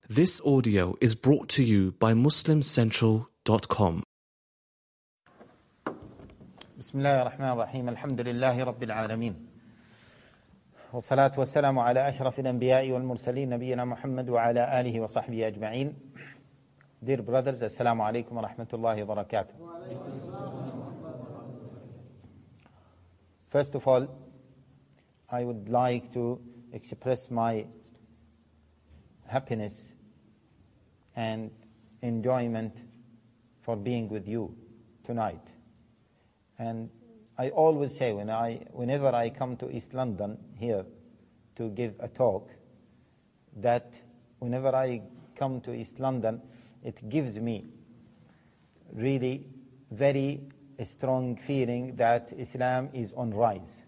This audio is brought to you by MuslimCentral.com. بسم الله الرحمن الرحيم الحمد لله رب العالمين والصلاة والسلام على أشرف الأنبياء والمرسلين نبينا محمد وعلى آله وصحبه أجمعين. Dear brothers, Assalamu alaikum wa rahmatullahi wa barakatuh. First of all, I would like to express my happiness and enjoyment for being with you tonight. And I always say whenever I come to East London here to give a talk, that whenever I come to East London, it gives me really very strong feeling that Islam is on rise.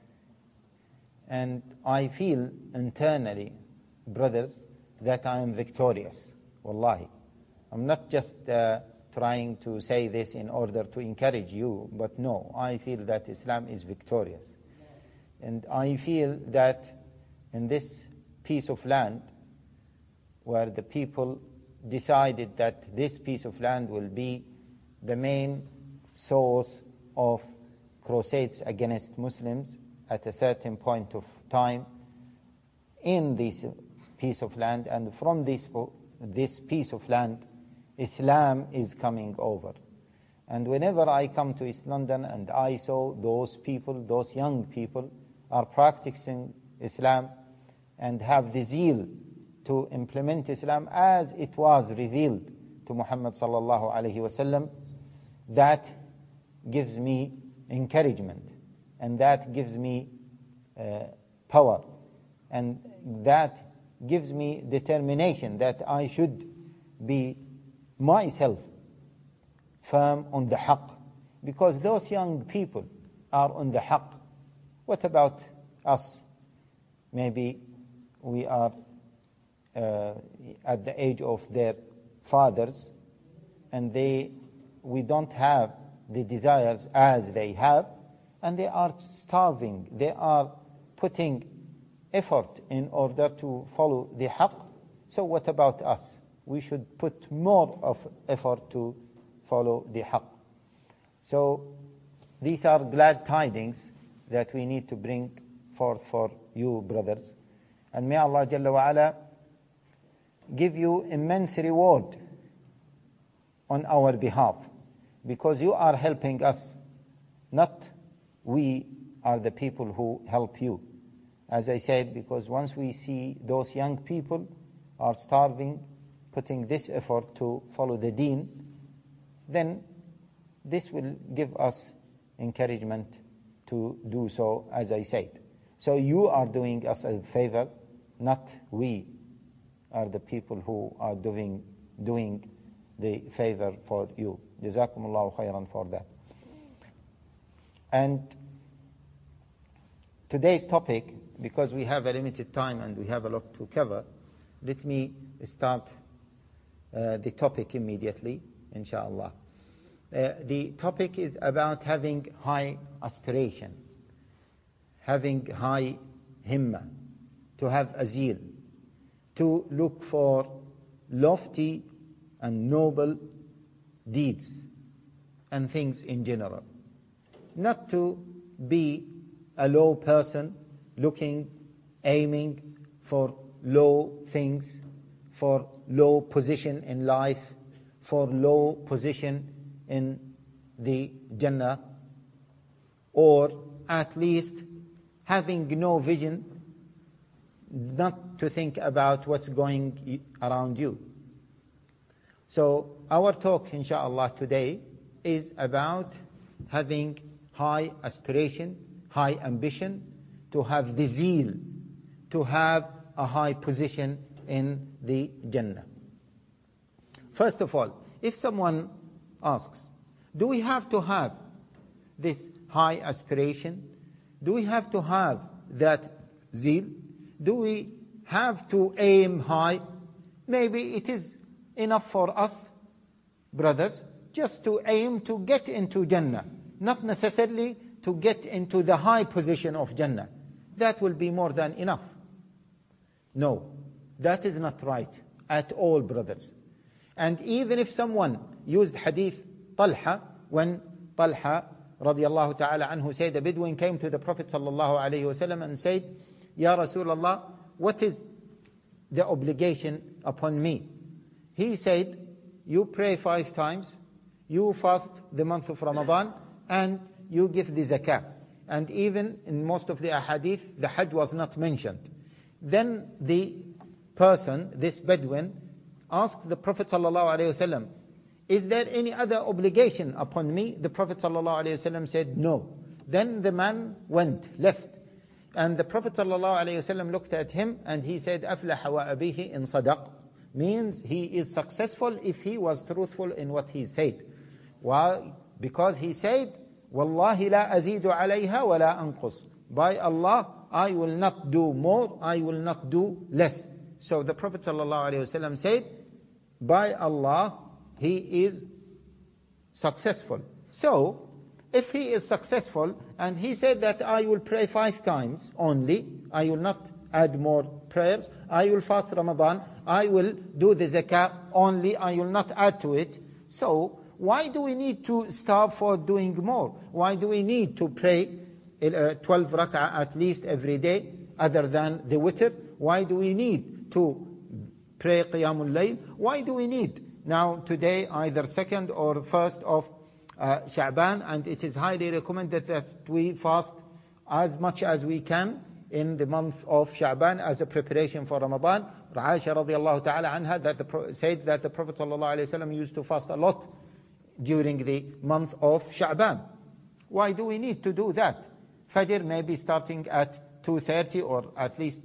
And I feel internally, brothers, that I am victorious. Wallahi. I'm not just trying to say this in order to encourage you, but no, I feel that Islam is victorious. And I feel that in this piece of land, where the people decided that this piece of land will be the main source of crusades against Muslims at a certain point of time, in this piece of land, and from this piece of land, Islam is coming over. And whenever I come to East London and I saw those people, those young people, are practicing Islam and have the zeal to implement Islam as it was revealed to Muhammad sallallahu alaihi wasallam, that gives me encouragement, and that gives me power, and that gives me determination that I should be myself firm on the haqq, because those young people are on the haqq. What about us? Maybe we are at the age of their fathers, and we don't have the desires as they have, and they are starving. They are putting effort in order to follow the haqq. So what about us? We should put more of effort to follow the haqq. So these are glad tidings that we need to bring forth for you, brothers. And may Allah Jalla wa Ala give you immense reward on our behalf, because you are helping us, not we are the people who help you. As I said, because once we see those young people are starving, putting this effort to follow the deen, then this will give us encouragement to do so, as I said. So you are doing us a favor, not we are the people who are doing the favor for you. Jazakumullahu khairan for that. And today's topic, because we have a limited time and we have a lot to cover, let me start the topic immediately, inshallah. The topic is about having high aspiration, having high himma, to have a zeal, to look for lofty and noble deeds and things in general. Not to be a low person aiming for low things, for low position in life, for low position in the Jannah, or at least having no vision, not to think about what's going around you. So our talk, inshallah, today is about having high aspiration, high ambition, to have the zeal, to have a high position in the Jannah. First of all, if someone asks, do we have to have this high aspiration? Do we have to have that zeal? Do we have to aim high? Maybe it is enough for us, brothers, just to aim to get into Jannah, not necessarily to get into the high position of Jannah. That will be more than enough. No, that is not right at all, brothers. And even if someone used hadith Talha, when Talha radiallahu ta'ala anhu said, a Bedouin came to the Prophet sallallahu alayhi wasallam and said, Ya Rasulullah, what is the obligation upon me? He said, you pray 5 times, you fast the month of Ramadan, and you give the zakah. And even in most of the ahadith, the Hajj was not mentioned. Then the person, this Bedouin, asked the Prophet ﷺ, is there any other obligation upon me? The Prophet ﷺ said, no. Then the man left. And the Prophet ﷺ looked at him and he said, أَفْلَحَ وَأَبِيهِ إِن صَدَقْ, means he is successful if he was truthful in what he said. Why? Because he said, وَاللَّهِ لَا أَزِيدُ عَلَيْهَا وَلَا أَنْقُصُ, by Allah, I will not do more, I will not do less. So the Prophet ﷺ said, by Allah, he is successful. So, if he is successful, and he said that I will pray 5 times only, I will not add more prayers, I will fast Ramadan, I will do the zakah only, I will not add to it. So, why do we need to starve for doing more? Why do we need to pray 12 rak'ah at least every day, other than the witr? Why do we need to pray Qiyamul Layl? Why do we need? Now today, either 2nd or 1st of Sha'ban, and it is highly recommended that we fast as much as we can in the month of Sha'ban as a preparation for Ramadan. Aisha radiallahu ta'ala anha said that the Prophet sallallahu alayhi wa sallam used to fast a lot during the month of Sha'ban. Why do we need to do that? Fajr may be starting at 2:30 or at least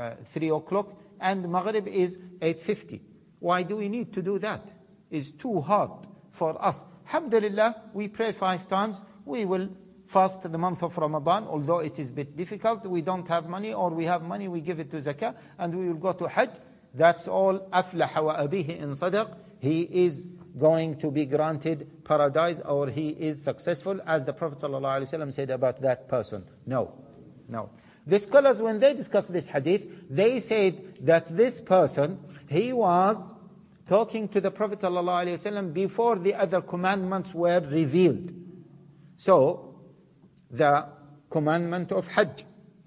3 o'clock, and Maghrib is 8:50. Why do we need to do that? It's too hard for us. Alhamdulillah, we pray 5 times. We will fast the month of Ramadan, although it is a bit difficult. We don't have money, or we have money, we give it to zakah, and we will go to Hajj. That's all. أَفْلَحَ وَأَبِيهِ إِن صَدَقْ, he is going to be granted paradise, or he is successful, as the Prophet ﷺ said about that person. No. The scholars, when they discuss this hadith, they said that this person, he was talking to the Prophet ﷺ before the other commandments were revealed. So, the commandment of Hajj,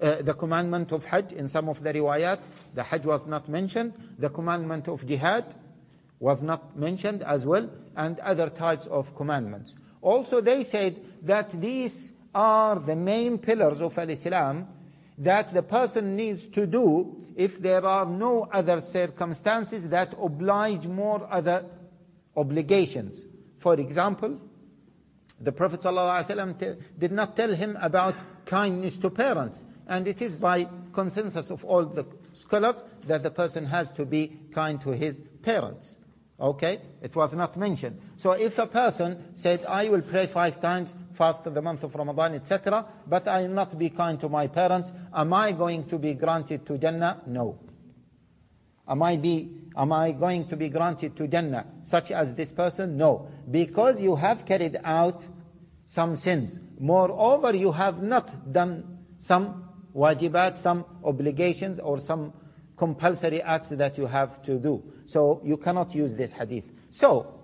in some of the riwayat, the Hajj was not mentioned. The commandment of Jihad was not mentioned as well, and other types of commandments. Also, they said that these are the main pillars of Islam that the person needs to do if there are no other circumstances that oblige more other obligations. For example, the Prophet ﷺ did not tell him about kindness to parents, and it is by consensus of all the scholars that the person has to be kind to his parents. Okay? It was not mentioned. So if a person said, I will pray 5 times, fast the month of Ramadan, etc., but I will not be kind to my parents, am I going to be granted to Jannah? No. Am I going to be granted to Jannah such as this person? No. Because you have carried out some sins. Moreover, you have not done some wajibat, some obligations, or some compulsory acts that you have to do. So you cannot use this hadith. So,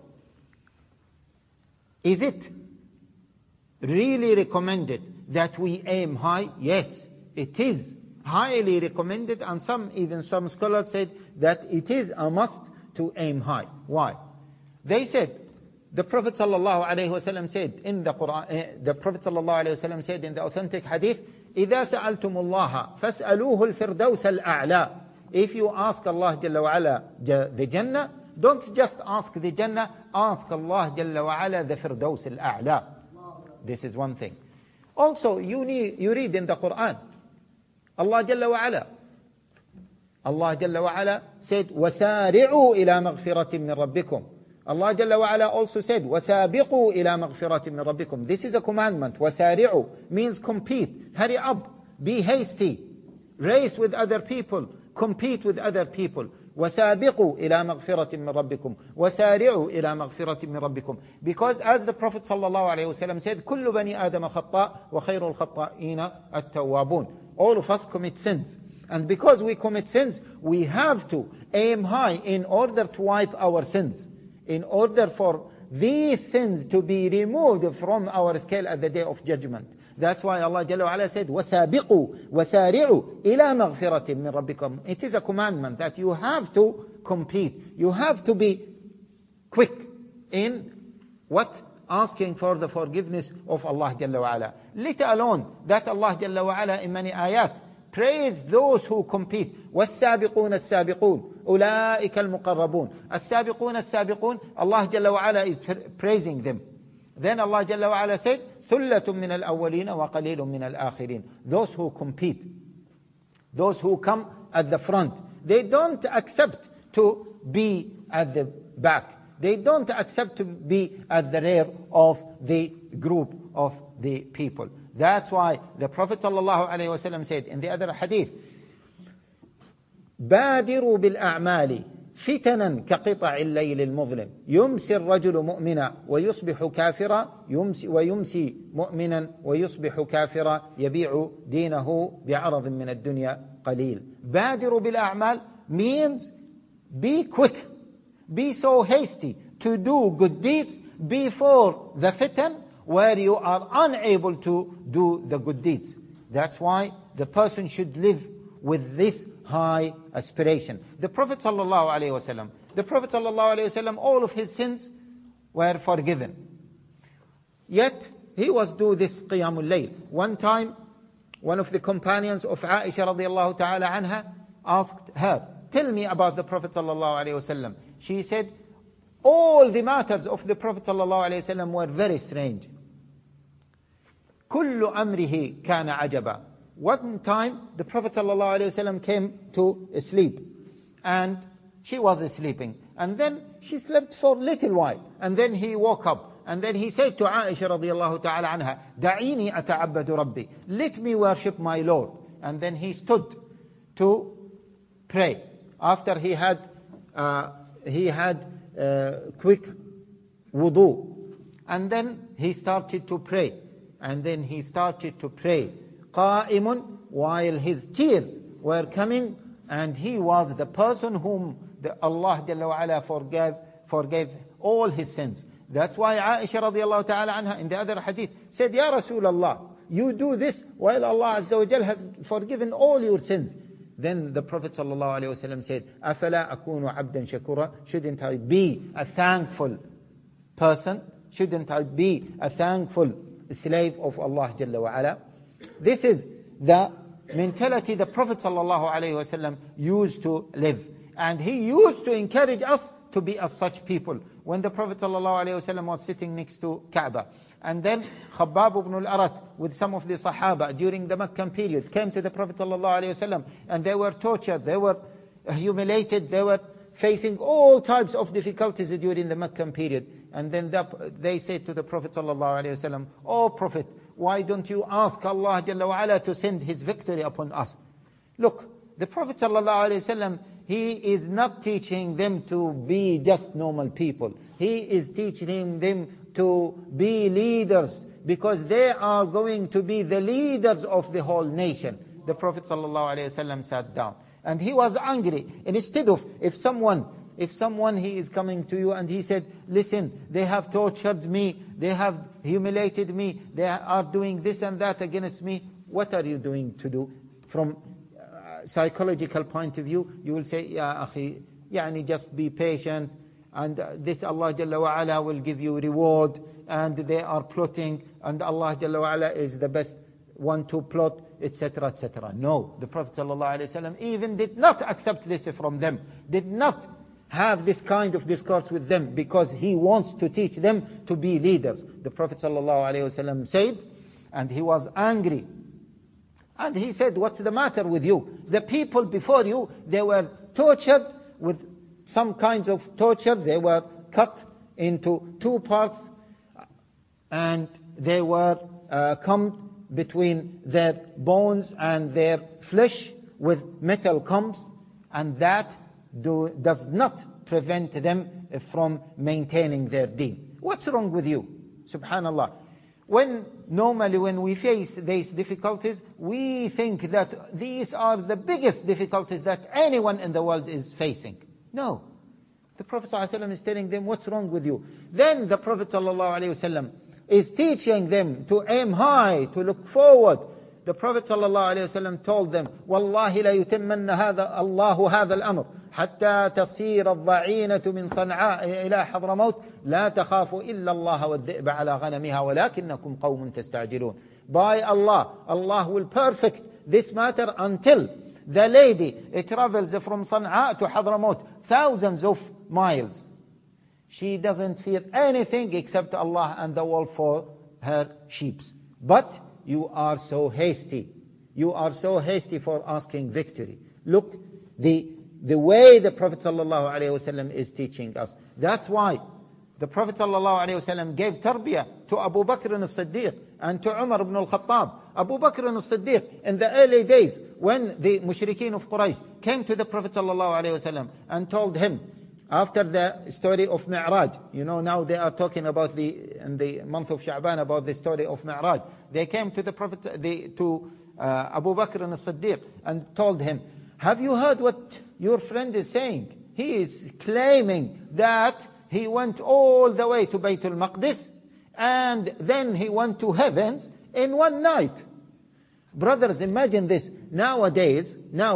is it really recommended that we aim high? Yes, it is highly recommended, and some scholars said that it is a must to aim high. Why? They said, the Prophet ﷺ said in the Quran, the Prophet ﷺ said in the authentic hadith, إِذَا سَأَلْتُمُ اللَّهَ فَاسْأَلُوهُ الْفِرْدَوْسَ الْأَعْلَى. If you ask Allah Jalla wa Ala the Jannah, don't just ask the Jannah, ask Allah Jalla wa Ala the Firdaus al-A'la. This is one thing. Also, you read in the Quran, Allah Jalla wa Ala said, وَسَارِعُوا إِلَى مَغْفِرَةٍ مِّن رَبِّكُمْ. Allah Jalla wa Ala also said, وَسَابِقُوا إِلَى مَغْفِرَةٍ مِّن رَبِّكُمْ. This is a commandment. وَسَارِعُوا means compete, hurry up, be hasty, race with other people, compete with other people. وَسَابِقُوا إِلَى مَغْفِرَةٍ مِّن رَبِّكُمْ وَسَارِعُوا إِلَى مَغْفِرَةٍ مِّن رَبِّكُمْ. Because as the Prophet ﷺ said, كُلُّ بَنِي آدَمَ خَطَّاء وَخَيْرُ الْخَطَّائِينَ التَّوَّابُونَ. All of us commit sins, And because we commit sins, we have to aim high in order to wipe our sins, in order for these sins to be removed from our scale at the day of judgment. That's why Allah Jalla wa Ala said, وَسَابِقُوا وَسَارِعُوا إِلَى مَغْفِرَةٍ مِّن رَبِّكُمْ. It is a commandment that you have to compete. You have to be quick in what? Asking for the forgiveness of Allah Jalla wa Ala. Let alone that Allah Jalla wa Ala in many ayat praise those who compete. وَالسَّابِقُونَ السَّابِقُونَ أُولَٰئِكَ الْمُقَرَّبُونَ. السَّابِقُونَ السَّابِقُونَ, Allah Jalla wa Ala is praising them. Then Allah Jalla wa Ala said, ثُلَّةٌ مِّنَ الْأَوَّلِينَ وَقَلِيلٌ مِّنَ الْآخِرِينَ. Those who compete, those who come at the front, they don't accept to be at the back. They don't accept to be at the rear of the group of the people. That's why the Prophet ﷺ said in the other hadith, بادروا بالأعمال فتنا كقطع الليل المظلم يمسي الرجل مؤمنا ويصبح كافرا ويمسي مؤمنا ويصبح كافرا يبيع دينه بعرض من الدنيا قليل. بادروا بالأعمال means be quick, be so hasty to do good deeds before the fitan where you are unable to do the good deeds. That's why the person should live with this high aspiration. The Prophet ﷺ, all of his sins were forgiven. Yet he was do this Qiyamul Layl. One time, one of the companions of Aisha radiallahu ta'ala anha asked her, tell me about the Prophet ﷺ. She said, all the matters of the Prophet ﷺ were very strange. كل أمره كان عجبا. One time the Prophet ﷺ came to sleep and she was sleeping, and then she slept for a little while, and then he woke up, and then he said to Aisha radiallahu ta'ala anha, دعيني أتعبد ربي, let me worship my Lord. And then he stood to pray. After he had quick wudu, and then he started to pray, and then he started to pray قائم while his tears were coming, and he was the person whom Allah Jalla wa Ala forgave all his sins. That's why Aisha radiallahu ta'ala anha in the other hadith said, Ya Rasulullah, you do this while Allah Azza wa Jal has forgiven all your sins. Then the Prophet sallallahu alaihi wasallam said, أَفَلَا أَكُونُ عَبْدًا شَكُورًا. Shouldn't I be a thankful person? Shouldn't I be a thankful slave of Allah Jalla wa Ala? This is the mentality the Prophet sallallahu alaihi wasallam used to live. And he used to encourage us to be as such people. When the Prophet sallallahu alaihi wasallam was sitting next to Kaaba, and then Khabbab ibn al-Arat with some of the Sahaba during the Meccan period came to the Prophet sallallahu alaihi wasallam, and they were tortured, they were humiliated, they were facing all types of difficulties during the Meccan period. And then they said to the Prophet sallallahu alaihi wasallam, "Oh Prophet, why don't you ask Allah Jalla wa Ala to send His victory upon us?" Look, the Prophet sallallahu alaihi wasallam, he is not teaching them to be just normal people. He is teaching them to be leaders, because they are going to be the leaders of the whole nation. The Prophet ﷺ sat down and he was angry. And instead of, if someone he is coming to you and he said, listen, they have tortured me, they have humiliated me, they are doing this and that against me, what are you doing to do? From psychological point of view, you will say, Ya akhi, yani just be patient, and this Allah Jalla wa Ala will give you reward, and they are plotting, and Allah Jalla wa Ala is the best one to plot, etc., etc. No, the Prophet sallallahu alaihi wasallam even did not accept this from them, did not have this kind of discourse with them, because he wants to teach them to be leaders. The Prophet sallallahu alaihi wasallam said, and he was angry, and he said, what's the matter with you? The people before you, they were tortured with some kinds of torture. They were cut into two parts, and they were combed between their bones and their flesh with metal combs, and that does not prevent them from maintaining their deen. What's wrong with you? Subhanallah. Normally when we face these difficulties, we think that these are the biggest difficulties that anyone in the world is facing. No. The Prophet ﷺ is telling them, what's wrong with you? Then the Prophet ﷺ is teaching them to aim high, to look forward. The Prophet ﷺ told them, وَاللَّهِ لَا يُتِمَّنَّ اللَّهُ هَذَا الْأَمْرِ حَتَّى تَصِيرَ الضَّعِينَةُ مِنْ صَنْعَاء إِلَى حَضْرَمَوْتٍ لَا تَخَافُوا إِلَّا اللَّهَ وَالذِّئْبَ عَلَى غَنَمِهَا وَلَكِنَّكُمْ قَوْمٌ تَسْتَعْجِلُونَ. By Allah, Allah will perfect this matter until the lady travels from Sana'a to Hadramaut, thousands of miles. She doesn't fear anything except Allah and the world for her sheep. But you are so hasty. You are so hasty for asking victory. Look, the way the Prophet ﷺ is teaching us. That's why the Prophet ﷺ gave tarbiyah to Abu Bakr as-Siddiq and to Umar ibn al-Khattab. Abu Bakr as-Siddiq, in the early days, when the mushrikeen of Quraysh came to the Prophet ﷺ and told him, after the story of Mi'raj, now they are talking about in the month of Sha'ban about the story of Mi'raj. They came to the Prophet, to Abu Bakr as-Siddiq and told him, have you heard what your friend is saying? He is claiming that he went all the way to Bayt al-Maqdis and then he went to heavens in one night. Brothers, imagine this. Nowadays,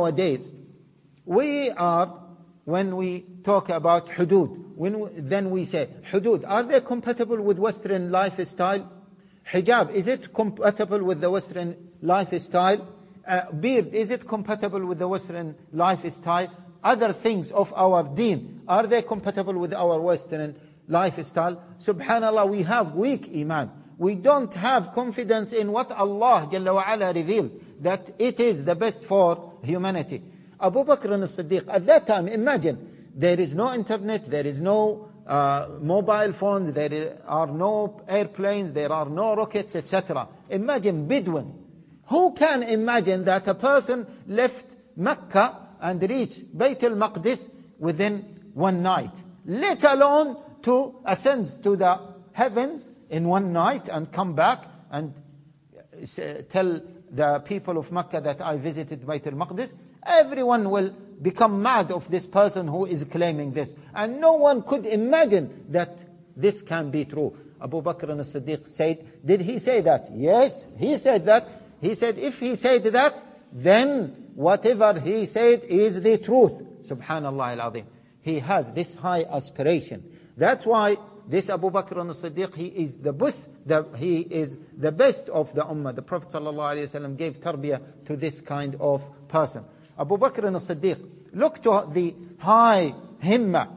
we are, when we talk about hudud, then we say, hudud, are they compatible with Western lifestyle? Hijab, is it compatible with the Western lifestyle? Beard, is it compatible with the Western lifestyle? Other things of our deen, are they compatible with our Western lifestyle? Subhanallah, we have weak iman. We don't have confidence in what Allah Jalla wa Ala revealed, that it is the best for humanity. Abu Bakr as-Siddiq, at that time, imagine, there is no internet, there is no mobile phones, there are no airplanes, there are no rockets, etc. Imagine Bedouin. Who can imagine that a person left Mecca and reached Bayt al-Maqdis within one night, let alone to ascend to the heavens in one night and come back and tell the people of Mecca that I visited Bayt al-Maqdis? Everyone will become mad of this person who is claiming this. And no one could imagine that this can be true. Abu Bakr as-Siddiq said, did he say that? Yes, he said that. He said, if he said that, then whatever he said is the truth. Subhanallah al-Azim. He has this high aspiration. That's why this Abu Bakr as-Siddiq, he is the best of the ummah. The Prophet ﷺ gave tarbiyah to this kind of person. Abu Bakr as-Siddiq, look to the high himma,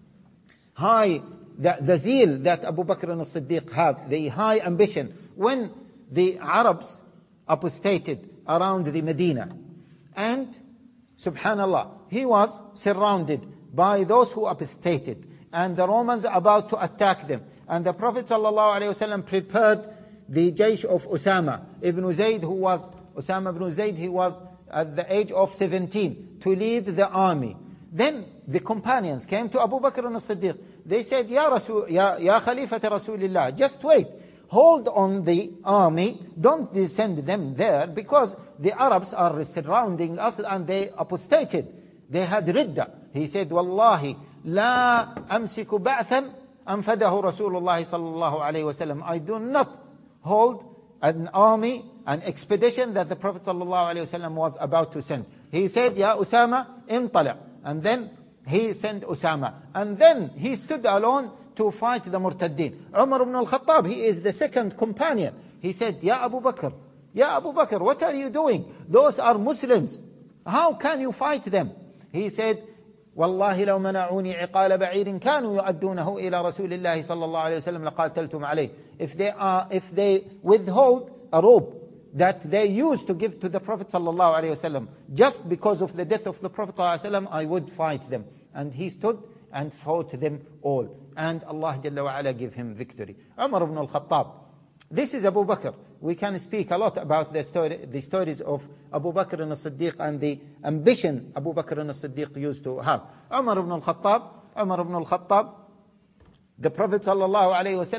the zeal that Abu Bakr as-Siddiq had, the high ambition. When the Arabs apostated around the Medina, and subhanallah, he was surrounded by those who apostated, and the Romans about to attack them. And the Prophet ﷺ prepared the Jaysh of Usama ibn Zayd, he was at the age of 17, to lead the army. Then the companions came to Abu Bakr as-Siddiq. They said, Ya Khalifat Rasulillah, just wait. Hold on the army, don't send them there, because the Arabs are surrounding us and they apostated. They had ridda. He said, Wallahi, la amsiku ba'than anfadahu Rasulullah sallallahu alayhi wa sallam. I do not hold an army, an expedition that the Prophet sallallahu alayhi wa sallam was about to send. He said, Ya Usama, intala. And then he sent Usama. And then he stood alone to fight the Murtaddin. Umar ibn al-Khattab, he is the second companion. He said, Ya Abu Bakr, what are you doing? Those are Muslims. How can you fight them? He said, Wallahi law mana'uni iqala ba'irin kanu yu'addunahu ila Rasulillahi sallallahu alayhi wa sallam laqataltum alayh. If they withhold a rope that they used to give to the Prophet sallallahu alayhi wa sallam, just because of the death of the Prophet sallallahu alayhi wa sallam, I would fight them. And he stood and fought them all. And Allah Jalla wa Ala gave him victory. Umar ibn al-Khattab. This is Abu Bakr. We can speak a lot about the stories of Abu Bakr as-Siddiq and the ambition Abu Bakr as-Siddiq used to have. Umar ibn al-Khattab, the Prophet sallallahu alayhi wa sallam,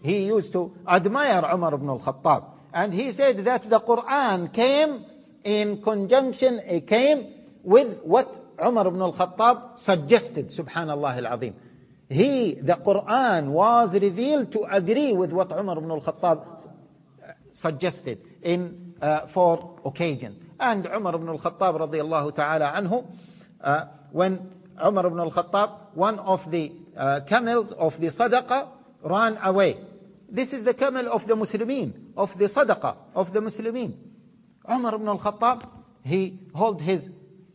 he used to admire Umar ibn al-Khattab. And he said that the Quran came in conjunction, it came with what Umar ibn al-Khattab suggested, subhanallah al-azim. The Quran was revealed to agree with what Umar ibn al-Khattab suggested for occasion. And Umar ibn al-Khattab radiyallahu ta'ala anhu, when Umar ibn al-Khattab, one of the camels of the sadaqah ran away. This is the camel of the Muslimin, of the sadaqah of the Muslimin. Umar ibn al-Khattab, he pulled his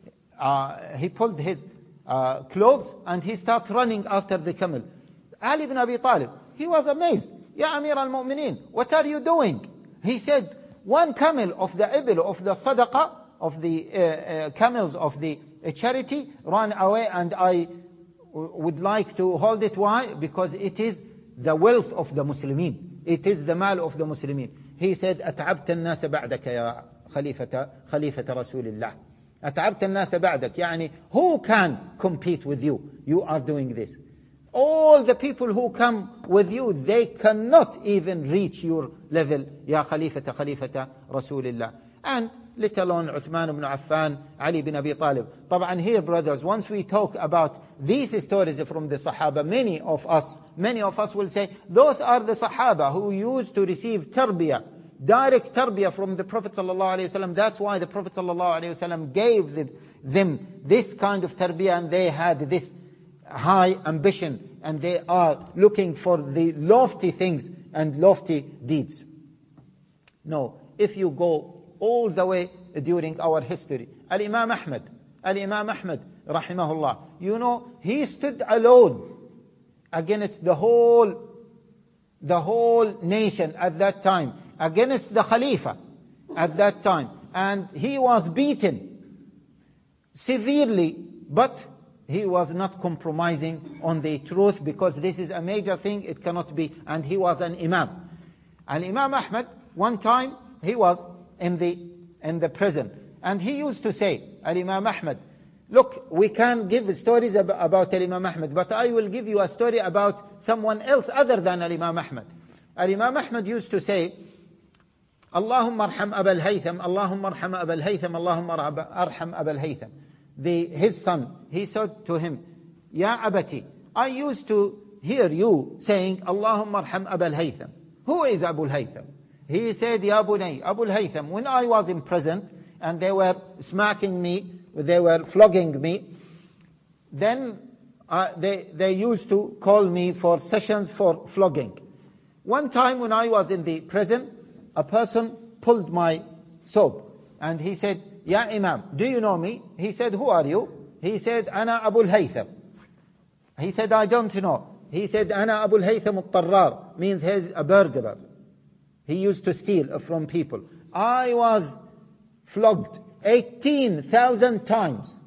clothes and he started running after the camel. Ali ibn Abi Talib, he was amazed. Ya Amir al-Mu'mineen, what are you doing? He said, one camel of the ibil, of the sadaqah, of the camels of the charity, ran away, and I would like to hold it. Why? Because it is the wealth of the Muslimin. It is the mal of the Muslimin. He said, أتعبت الناس بعدك يا خليفة رسول الله. أتعبت الناس بعدك. يعني, who can compete with you? You are doing this. All the people who come with you, they cannot even reach your level. يا خليفة رسول الله. And let alone Uthman ibn Affan, Ali ibn Abi Talib. طبعا here, brothers, once we talk about these stories from the Sahaba, many of us will say, those are the Sahaba who used to receive tarbiyah, direct tarbiyah from the Prophet ﷺ. That's why the Prophet ﷺ gave them this kind of tarbiyah, and they had this high ambition, and they are looking for the lofty things and lofty deeds. No, if you go all the way during our history, Al-Imam Ahmad, rahimahullah, you know, he stood alone against the whole nation at that time, against the Khalifa at that time. And he was beaten severely, but he was not compromising on the truth, because this is a major thing, it cannot be. And he was an Imam. And Imam Ahmad, one time, he was in the prison. And he used to say, Al-Imam Ahmad, look, we can give stories about Al-Imam Ahmad, but I will give you a story about someone else other than Al-Imam Ahmad. Al-Imam Ahmad used to say, Allahumma arham Abul Haytham, Allahumma arham Abul Haytham, Allahumma arham Abul Haytham. His son, he said to him, Ya Abati, I used to hear you saying, Allahumma arham Abul Haytham. Who is Abul Haytham? He said, Ya Bunay, Abul Haytham, when I was in prison and they were smacking me, they were flogging me, then they used to call me for sessions for flogging. One time when I was in the prison, a person pulled my thobe and he said, Ya Imam, do you know me? He said, who are you? He said, Ana Abul Haytham. He said, I don't know. He said, Ana Abul Haytham al-Tarrar, means he's a burglar. He used to steal from people. I was flogged 18,000 times.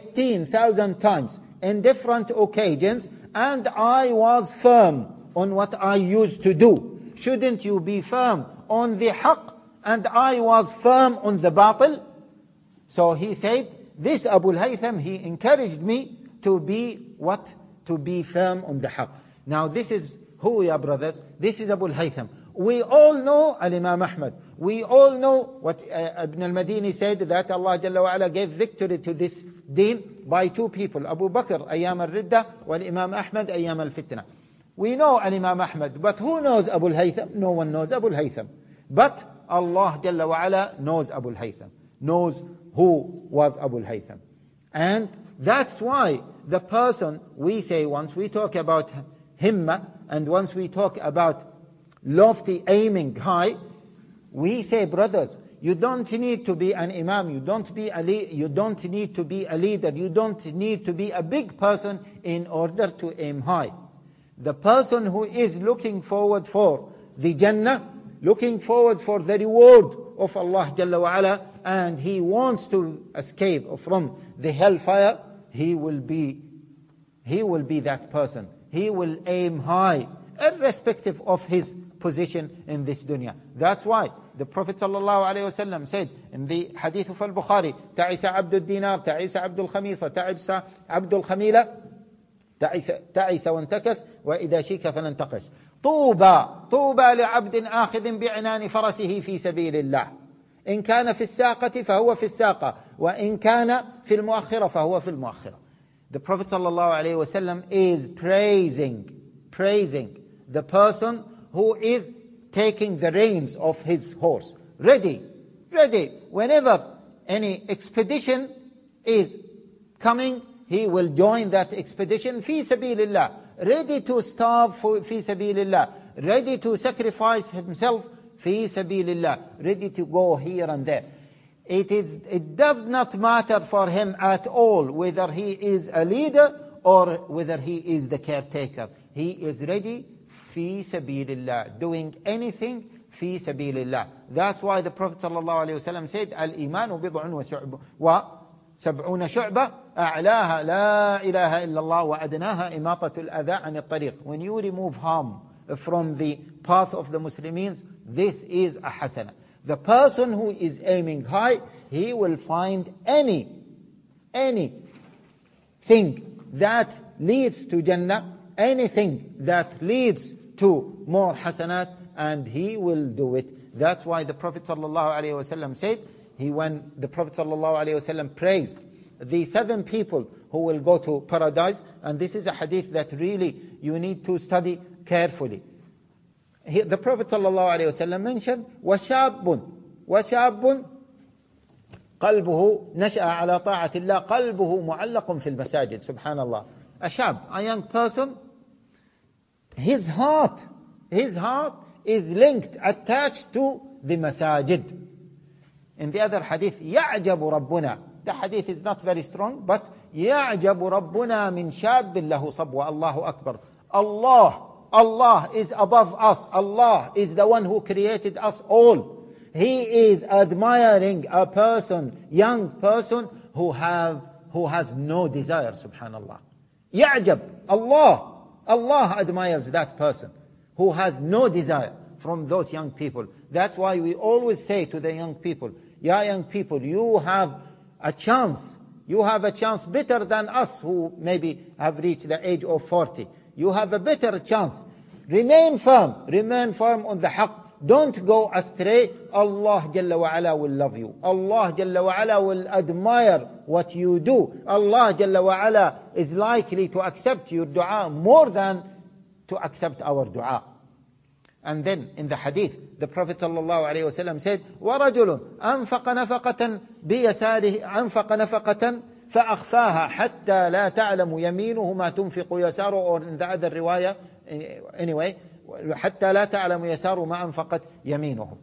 18,000 times in different occasions, and I was firm on what I used to do. Shouldn't you be firm on the haqq? And I was firm on the batil. So he said, this Abul Haytham, he encouraged me to be what? To be firm on the haqq. Now this is who, ya brothers? This is Abul Haytham. We all know Al-Imam Ahmad. We all know what Ibn al-Madini said, that Allah Jalla wa Ala gave victory to this deen by two people, Abu Bakr, Ayyam al-Ridda, wal Imam Ahmad, Ayyam al-Fitna. We know Al-Imam Ahmad, but who knows Abul Haytham? No one knows Abul Haytham. But Allah Jalla wa Ala knows Abul Haytham, knows who was Abul Haytham. And that's why the person, we say, once we talk about himma, and once we talk about lofty aiming high, we say, brothers, you don't need to be an imam, you don't need to be a leader, you don't need to be a big person in order to aim high. The person who is looking forward for the Jannah, looking forward for the reward of Allah Jalla wa Ala, and he wants to escape from the hellfire, he will be that person. He will aim high, irrespective of his position in this dunya. That's why the Prophet ﷺ said in the hadith of al-Bukhari, Ta'isa abdul dinar, Ta'isa abdul khamisa, Ta'isa abdul khamila, Ta'isa wa antakas, wa idha shika falantaqash. طوبى لعبد آخذ بعنان فرسه في سبيل الله إن كان في الساقة فهو في الساقة وإن كان في المؤخرة فهو في المؤخرة. The Prophet ﷺ is praising the person who is taking the reins of his horse, ready whenever any expedition is coming, he will join that expedition fi sabilillah, ready to starve fi sabilillah, ready to sacrifice himself fi sabilillah, ready to go here and there. It does not matter for him at all whether he is a leader or whether he is the caretaker. He is ready fi sabilillah, doing anything fi sabilillah. That's why the Prophet ﷺ said, Al-imanu bid'un wa sab'una shu'ba a'laha la ilaha illallah wa adnaha imatatul adha an al-tariq. When you remove harm from the path of the Muslims, this is a hasana. The person who is aiming high, he will find anything that leads to Jannah, anything that leads to more hasanat, and he will do it. That's why the Prophet ﷺ said, when the Prophet ﷺ praised the 7 people who will go to paradise, and this is a hadith that really you need to study carefully. The Prophet ﷺ mentioned, وَشَابٌ قَلْبُهُ نَشَأَ عَلَى طَاعَةِ اللَّهِ قَلْبُهُ مُعَلَّقٌ فِي الْمَسَاجِدِ. Subhanallah. A shab, a young person, his heart is linked, attached to the masajid. In the other hadith, يَعْجَبُ رَبُّنَا. The hadith is not very strong, but يَعْجَبُ رَبُّنَا مِنْ شَابٍ لَهُ صَبْوَ. Allahu Akbar. Allah is above us. Allah is the one who created us all. He is admiring a person, young person who has no desire, subhanallah. Ya'jab, Allah admires that person who has no desire from those young people. That's why we always say to the young people, Ya young people, you have a chance. You have a chance better than us who maybe have reached the age of 40. You have a better chance. Remain firm on the haqq. Don't go astray. Allah Jalla wa Ala will love you. Allah Jalla wa Ala will admire what you do. Allah Jalla wa Ala is likely to accept your dua more than to accept our dua. And then in the hadith, the Prophet ﷺ said, وَرَجُلٌ أَنْفَقَ نَفَقَةً بِيَسَارِهِ أَنْفَقَ نَفَقَةً فأخفاها حتى لا تعلم يمينه ما تنفق يساره, or in the other riwayah, anyway, حتى لا تعلم يساره ما أنفقت يمينه.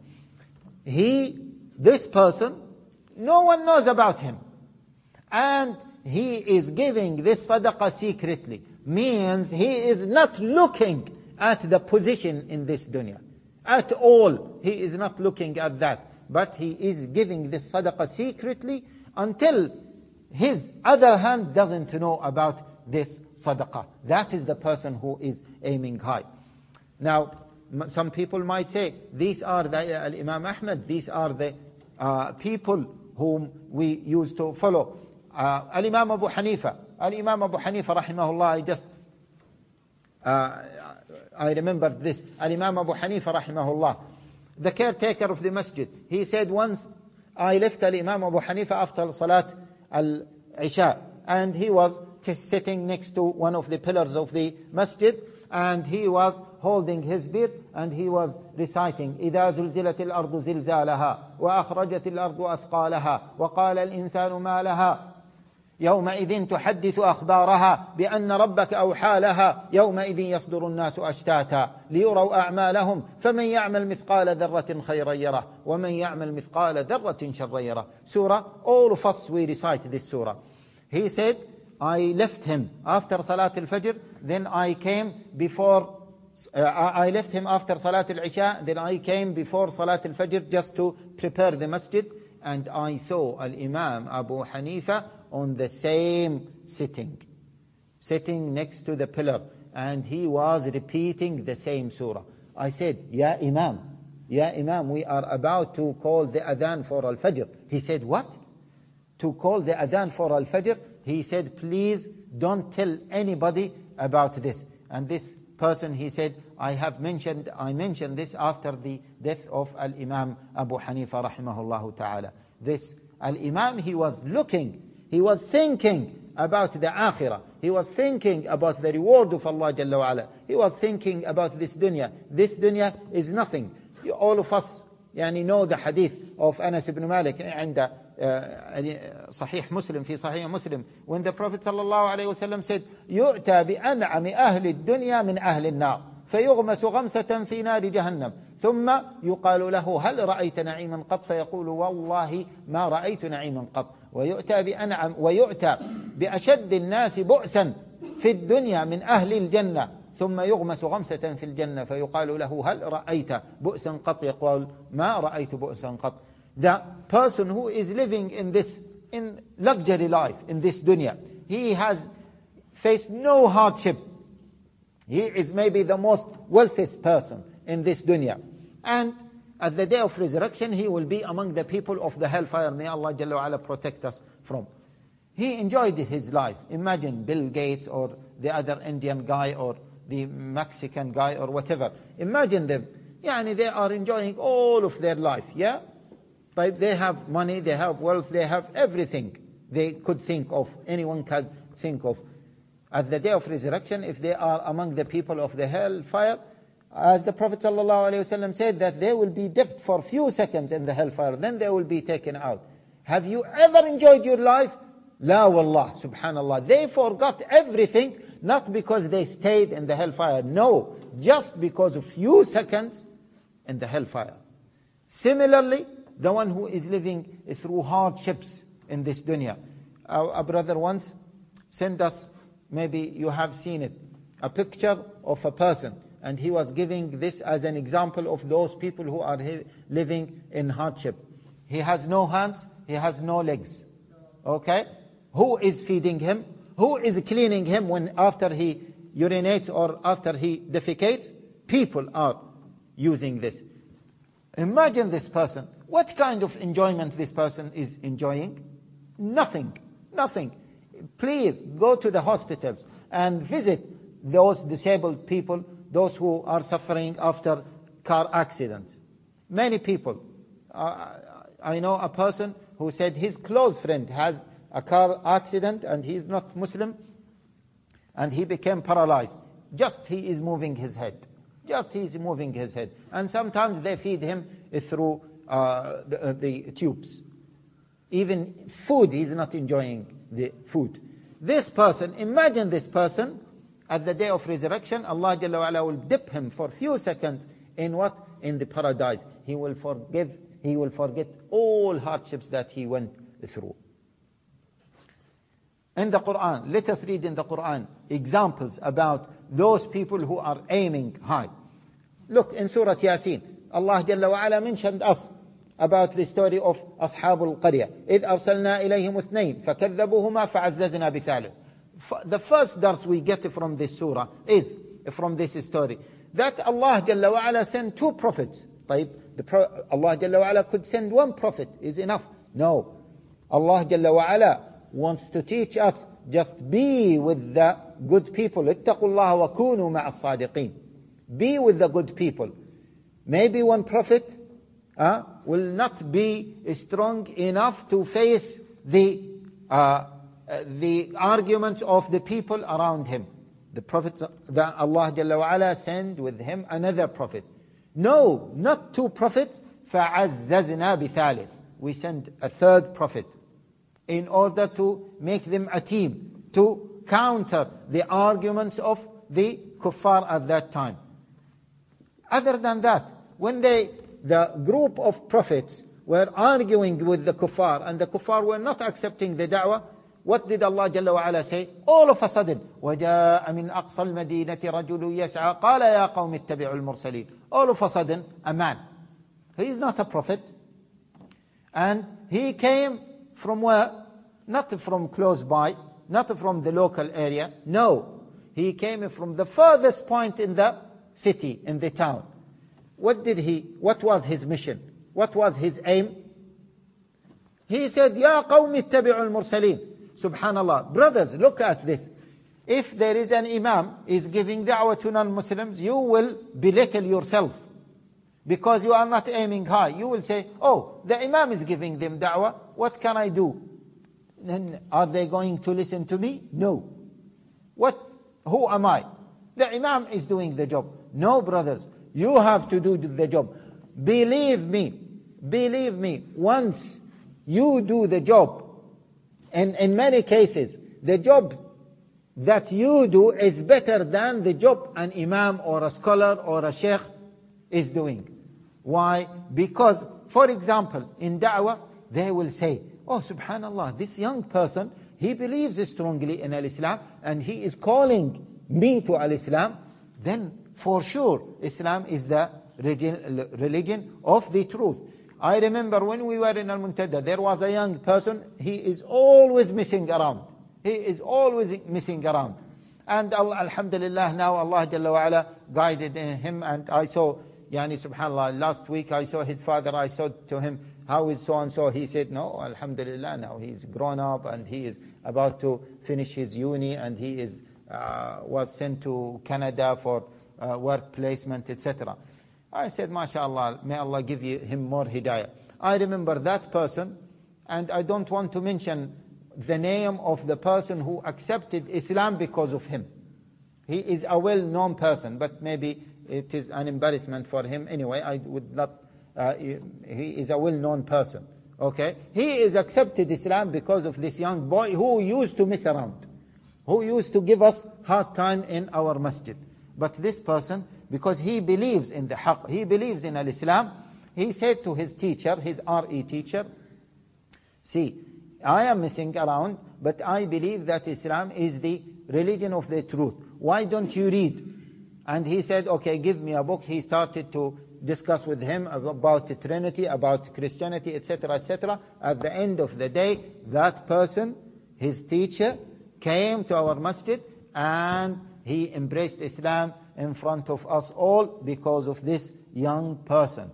This person, no one knows about him, and he is giving this sadaqah secretly, means he is not looking at the position in this dunya at all. He is not looking at that, but he is giving this sadaqah secretly until his other hand doesn't know about this sadaqah. That is the person who is aiming high. Now, some people might say, these are the Imam Ahmad, these are the people whom we used to follow. Al-Imam Abu Hanifa. Al-Imam Abu Hanifa, rahimahullah, I remember this. Al-Imam Abu Hanifa, rahimahullah, the caretaker of the masjid, he said once, I left Al-Imam Abu Hanifa after Salat Al-Isha, and he was just sitting next to one of the pillars of the masjid, and he was holding his beard, and he was reciting, إِذَا زُلْزِلَتِ الْأَرْضُ زِلْزَالَهَا وَأَخْرَجَتِ الْأَرْضُ أَثْقَالَهَا وَقَالَ الْإِنسَانُ مَا لَهَا يومئذ تحدث أخبارها بأن ربك أوحى لها يومئذ يصدر الناس أشتاتا ليروا أعمالهم فمن يعمل مثقال ذرة خيرا يره ومن يعمل مثقال ذرة شرا يره. Surah, all of us we recite this surah. He said, I left him after Salat al-Fajr, then I came before I left him after Salat al-Isha, then I came before Salat al-Fajr just to prepare the masjid, and I saw Al-Imam Abu Hanifa on the same sitting next to the pillar, and he was repeating the same surah. I said, Ya Imam, we are about to call the adhan for Al-Fajr. He said, what? To call the adhan for Al-Fajr? He said, please don't tell anybody about this. And this person, he said, I mentioned this after the death of Al-Imam Abu Hanifa rahimahullah ta'ala. This Al-Imam, he was thinking about the akhirah. He was thinking about the reward of Allah Jalla wa Ala. He was thinking about this dunya. This dunya is nothing. All of us know the hadith of Anas ibn Malik عند صحيح مسلم في صحيح مسلم, when the Prophet sallallahu alayhi wasallam said, يؤتى بأنعم أهل الدنيا من أهل النار فيغمس غمسة في نار جهنم ثم يقال له هل رأيت نعيما قط فيقول والله ما رأيت نعيما قط ويؤتى بأشد الناس بؤسا في الدنيا من أهل الجنة ثم يغمس غمسة في الجنة فيقال له هل رأيت بؤسا قط يقول ما رأيت بؤسا قط. The person who is living in luxury life in this dunya, he has faced no hardship. He is maybe the most wealthiest person in this dunya. And at the day of resurrection, he will be among the people of the hellfire. May Allah Jalla wa Ala protect us from. He enjoyed his life. Imagine Bill Gates or the other Indian guy or the Mexican guy or whatever. Imagine them. They are enjoying all of their life. Yeah? But they have money, they have wealth, they have everything they could think of, anyone could think of. At the day of resurrection, if they are among the people of the hellfire, as the Prophet ﷺ said, that they will be dipped for a few seconds in the hellfire, then they will be taken out. Have you ever enjoyed your life? La wallah, subhanallah. They forgot everything, not because they stayed in the hellfire. No, just because of few seconds in the hellfire. Similarly, the one who is living through hardships in this dunya. Our brother once sent us, maybe you have seen it, a picture of a person, and he was giving this as an example of those people who are living in hardship. He has no hands, he has no legs. Okay? Who is feeding him? Who is cleaning him after he urinates or after he defecates? People are using this. Imagine this person. What kind of enjoyment this person is enjoying? Nothing. Please go to the hospitals and visit those disabled people, those who are suffering after car accidents. Many people. I know a person who said his close friend has a car accident and he is not Muslim and he became paralyzed. Just he is moving his head. And sometimes they feed him through the tubes. Even food, he is not enjoying the food. This person, imagine this person, at the day of resurrection, Allah Jalla wa Ala will dip him for a few seconds in what? In the paradise. He will forget all hardships that he went through. In the Quran, let us read in the Quran examples about those people who are aiming high. Look in Surah Yasin, Allah Jalla wa Ala mentioned us about the story of Ashab al-Qarya. إِذْ أَرْسَلْنَا إِلَيْهِمُ اثْنَيْنِ فَكَذَّبُوهُمَا فَعَزَّزْنَا بِثَالِثٍ. The first dars we get from this surah is, from this story, that Allah Jalla wa Ala sent two prophets. Allah Jalla wa Ala could send one prophet, is enough. No. Allah Jalla wa Ala wants to teach us, just be with the good people. اتقوا الله وكونوا مع الصادقين. Be with the good people. Maybe one prophet will not be strong enough to face the arguments of the people around him. The prophet that Allah Jalla wa Ala sent with him another prophet. No, not two prophets. فَعَزَّزْنَا بِثَالِثٍ. We sent a third prophet in order to make them a team, to counter the arguments of the kuffar at that time. Other than that, when the group of prophets were arguing with the kuffar, and the kuffar were not accepting the da'wah, what did Allah Jalla wa Ala say? All of a sudden, وَجَاءَ مِنْ أَقْصَى الْمَدِينَةِ رَجُلٌ يَسْعَى قَالَ يَا قَوْمِ اتَّبِعُوا الْمُرْسَلِينَ. All of a sudden, a man. He is not a prophet. And he came from where? Not from close by, not from the local area. No. He came from the furthest point in the city, in the town. What was his mission? What was his aim? He said, Ya qawmi ittabi'u al-mursaleen. Subhanallah. Brothers, look at this. If there is an imam is giving da'wah to non-Muslims, you will belittle yourself because you are not aiming high. You will say, oh, the imam is giving them da'wah, what can I do? Then are they going to listen to me? No. Who am I? The imam is doing the job. No, brothers, you have to do the job. Believe me, once you do the job, and in many cases, the job that you do is better than the job an imam or a scholar or a sheikh is doing. Why? Because, for example, in da'wah, they will say, oh, subhanallah, this young person, he believes strongly in al-Islam and he is calling me to al-Islam, then for sure Islam is the religion of the truth. I remember when we were in Al-Muntada, there was a young person, he is always missing around. And alhamdulillah, now Allah Jalla wa Ala guided him, and I saw, subhanallah, last week I saw his father, I said to him, how is so-and-so? He said, no, alhamdulillah, now he's grown up and he is about to finish his uni, and he was sent to Canada for work placement, etc. I said, mashallah, may Allah give him more hidayah. I remember that person, and I don't want to mention the name of the person who accepted Islam because of him. He is a well-known person, but maybe it is an embarrassment for him. Anyway, I would not, he is a well-known person. Okay? He is accepted Islam because of this young boy who used to mess around, who used to give us hard time in our masjid. But this person, because he believes in the haqq, he believes in al-Islam, he said to his teacher, his RE teacher, see, I am messing around, but I believe that Islam is the religion of the truth. Why don't you read? And he said, okay, give me a book. He started to discuss with him about the Trinity, about Christianity, etc., etc. At the end of the day, that person, his teacher, came to our masjid and he embraced Islam in front of us all because of this young person.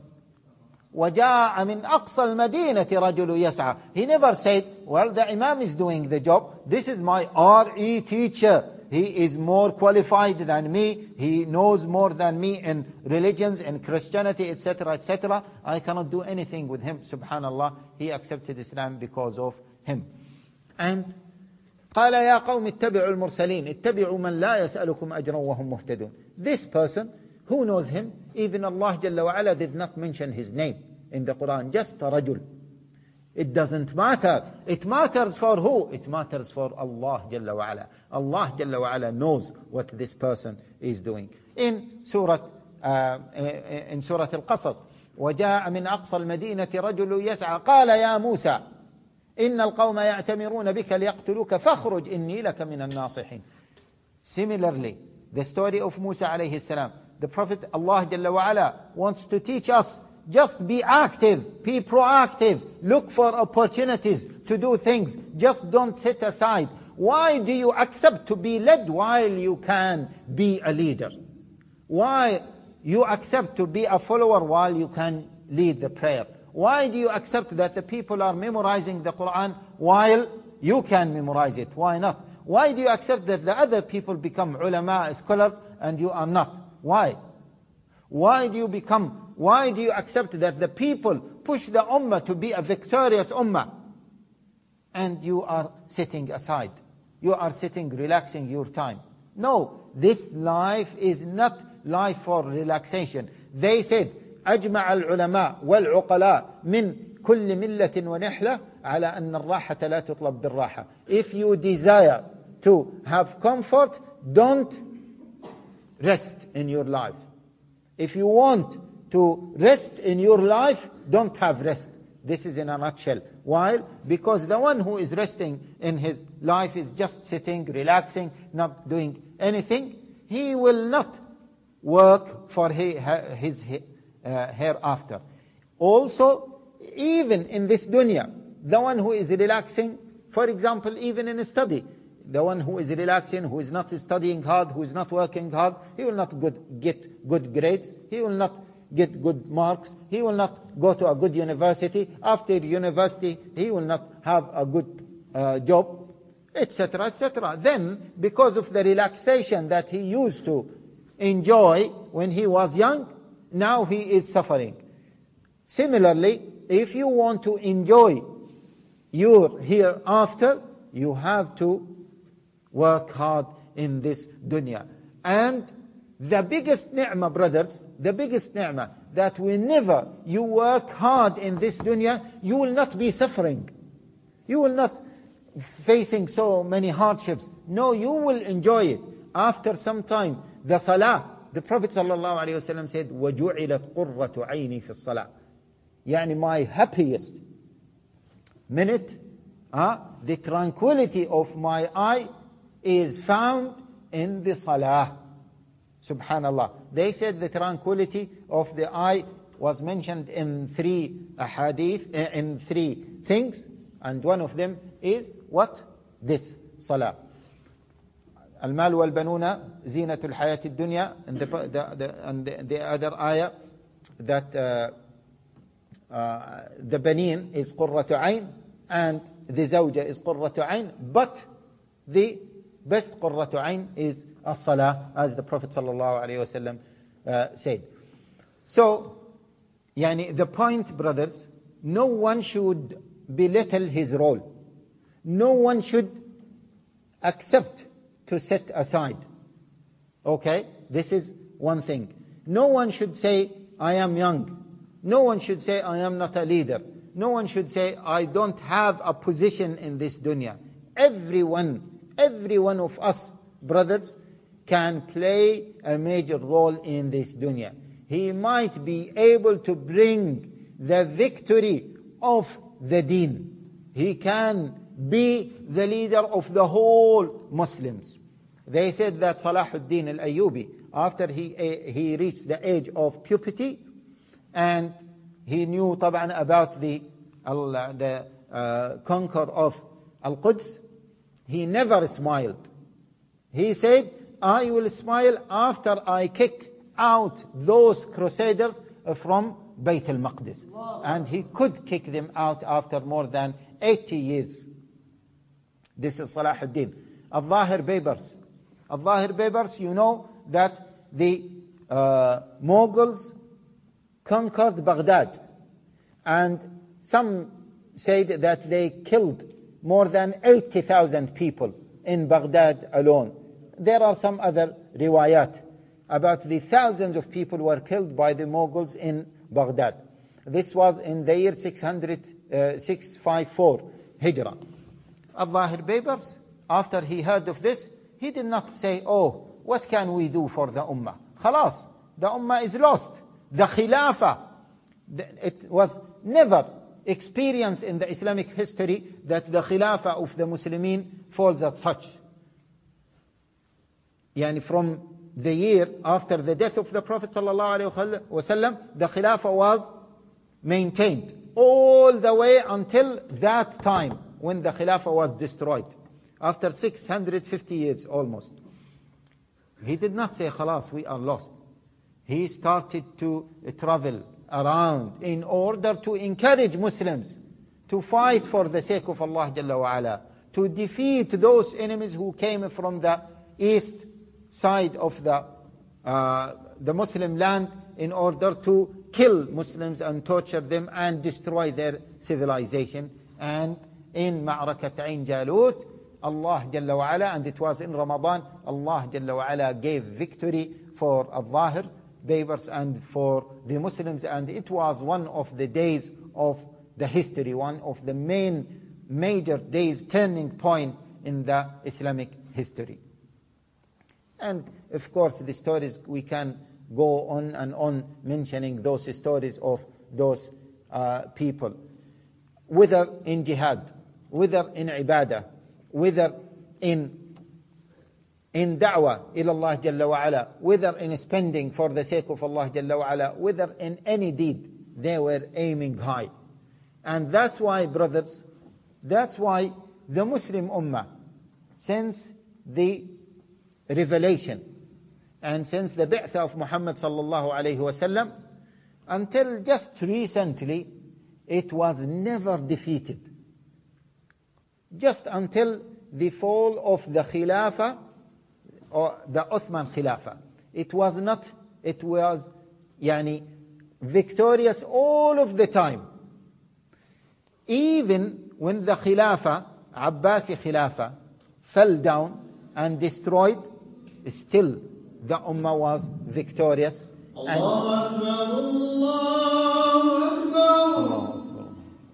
وَجَاءَ مِنْ أَقْصَى الْمَدِينَةِ رَجُلُ يَسْعَى. He never said, well, the imam is doing the job. This is my RE teacher. He is more qualified than me. He knows more than me in religions, in Christianity, etc., etc. I cannot do anything with him. Subhanallah, he accepted Islam because of him. And قال يا قوم اتبعوا المرسلين اتبعوا من لا يسألكم أجرا وهم مهتدون. This person, who knows him? Even Allah Jalla wa Ala did not mention his name in the Quran, just رجل. It doesn't matter. It matters for who? It matters for Allah Jalla wa Ala. Allah Jalla wa Ala knows what this person is doing. In Surah Al-Qasas, وَجَاءَ مِنْ أَقْصَى الْمَدِينَةِ رَجُلٌ يَسْعَى قَالَ يَا مُوسَى إِنَّ الْقَوْمَ يَأْتَمِرُونَ بِكَ لِيَقْتُلُوكَ فَاخْرُجْ إِنِّي لَكَ مِنَ النَّاصِحِينَ. Similarly, the story of Musa alayhi salam, the Prophet, Allah Jalla wa Ala wants to teach us, just be active, be proactive, look for opportunities to do things, just don't sit aside. Why do you accept to be led while you can be a leader? Why you accept to be a follower while you can lead the prayer? Why do you accept that the people are memorizing the Quran while you can memorize it? Why not? Why do you accept that the other people become ulama, scholars, and you are not? Why? Why do you accept that the people push the ummah to be a victorious ummah, and you are sitting aside? You are sitting, relaxing your time. No, this life is not life for relaxation. They said, أجمع العلماء والعقلاء من كل ملة ونحلة على أن الراحة لا تطلب بالراحة. If you desire to have comfort, don't rest in your life. If you want to rest in your life, don't have rest. This is in a nutshell. Why? Because the one who is resting in his life is just sitting, relaxing, not doing anything. He will not work for his hereafter. Also, even in this dunya, the one who is relaxing, for example, even in a study, the one who is relaxing, who is not studying hard, who is not working hard, he will not get good grades, he will not get good marks, he will not go to a good university. After university, he will not have a good job. etc., etc. Then, because of the relaxation that he used to enjoy when he was young, now he is suffering. Similarly, if you want to enjoy your hereafter, you have to work hard in this dunya. And the biggest ni'mah, brothers, the biggest ni'mah, that whenever you work hard in this dunya, you will not be suffering. You will not facing so many hardships. No, you will enjoy it. After some time, the salah, the Prophet ﷺ said, وَجُعِلَتْ قُرَّةُ عَيْنِي فِي الصَّلَاةِ. Yani my happiest minute, the tranquility of my eye is found in the salah. Subhanallah. They said the tranquility of the eye was mentioned in 3 hadith, in 3 things, and one of them is what? This salah. Al-mal wal-banuna zinatul hayat ad-dunya, and the other ayah that the banin is qurratu ayn and the zawja is qurratu ayn, but the best qurratu ayn is as-salah, as the Prophet sallallahu alaihi wasallam said. So, the point, brothers, no one should belittle his role. No one should accept to set aside. Okay? This is one thing. No one should say, I am young. No one should say, I am not a leader. No one should say, I don't have a position in this dunya. Every one of us, brothers, can play a major role in this dunya. He might be able to bring the victory of the deen. He can be the leader of the whole Muslims. They said that Salahuddin al-Ayyubi, after he reached the age of puberty, and he knew طبعا about the conquer of Al-Quds, he never smiled. He said, I will smile after I kick out those crusaders from Bayt al-Maqdis. And he could kick them out after more than 80 years. This is Salahuddin. Al-Zahir Baybars. Al-Zahir Baybars, you know that the Mughals conquered Baghdad. And some said that they killed more than 80,000 people in Baghdad alone. There are some other riwayat about the thousands of people who were killed by the Mughals in Baghdad. This was in the year 654 Hijrah. Al-Zahir Baybars, after he heard of this, he did not say, oh, what can we do for the Ummah? Khalas, the Ummah is lost. The Khilafah, it was never experienced in the Islamic history that the Khilafah of the Muslimin falls as such. From the year after the death of the Prophet ﷺ, the Khilafah was maintained all the way until that time when the Khilafah was destroyed. After 650 years almost. He did not say, khalas, we are lost. He started to travel around in order to encourage Muslims to fight for the sake of Allah Jalla wa Ala, to defeat those enemies who came from the east side of the Muslim land in order to kill Muslims and torture them and destroy their civilization. And in Ma'rakat Ain Jalut, Allah Jalla wa Ala, and it was in Ramadan, Allah Jalla wa Ala gave victory for Al-Zahir Baybars and for the Muslims, and it was one of the days of the history, one of the major days, turning point in the Islamic history. And of course the stories, we can go on and on mentioning those stories of those people, whether in jihad, whether in ibadah, whether in da'wah ila Allah Jalla wa Ala, whether in spending for the sake of Allah Jalla wa Ala, whether in any deed, they were aiming high. And that's why, brothers, that's why the Muslim Ummah, since the revelation and since the bi'tha of Muhammad sallallahu alayhi wasallam, until just recently, it was never defeated. Just until the fall of the Khilafah or the Uthman Khilafah. It was victorious all of the time. Even when the Khilafah, Abbasi Khilafah, fell down and destroyed, still the Ummah was victorious. Allahu Akbar, Allahu Akbar.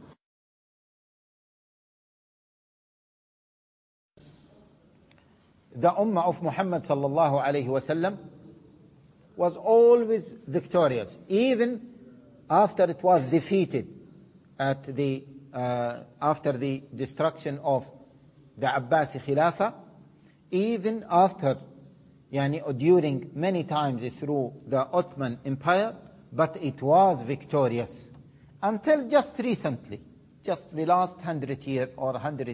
The Ummah of Muhammad sallallahu alayhi wa sallam was always victorious, even after it was defeated after the destruction of the Abbasi Khilafah, even after, during many times through the Ottoman Empire, but it was victorious until just recently, just the last 100 years or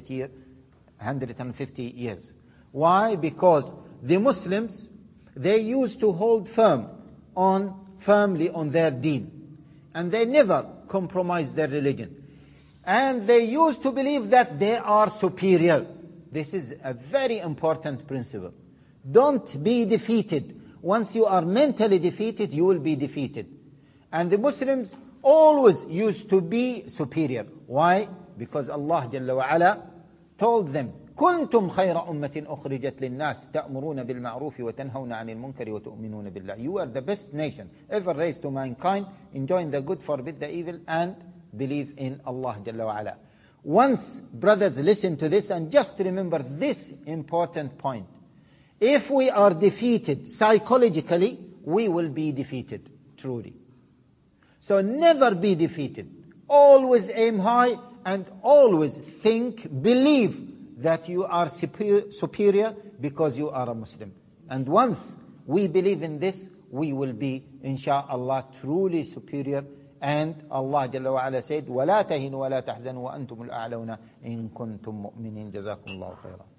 150 years. Why? Because the Muslims, they used to hold firmly on their deen, and they never compromised their religion. And they used to believe that they are superior. This is a very important principle. Don't be defeated. Once you are mentally defeated, you will be defeated. And the Muslims always used to be superior. Why? Because Allah Jalla wa Ala told them, كنتم خير أمة أخرجت للناس تأمرون بالمعروف وتنهون عن المنكر وتؤمنون بالله. You are the best nation ever raised to mankind, enjoying the good, forbid the evil, and believe in Allah Jalla wa Ala. Once, brothers, listen to this and just remember this important point. If we are defeated psychologically, we will be defeated, truly. So never be defeated. Always aim high and always believe that you are superior because you are a Muslim. And once we believe in this, we will be, insha'Allah, truly superior. And Allah Jalla wa Ala said, وَلَا تَهِنُوا وَلَا تَحْزَنُوا وَأَنْتُمُ الْأَعْلَوْنَ إِن كُنْتُم مُؤْمِنِينَ. جزاكم الله خيرا.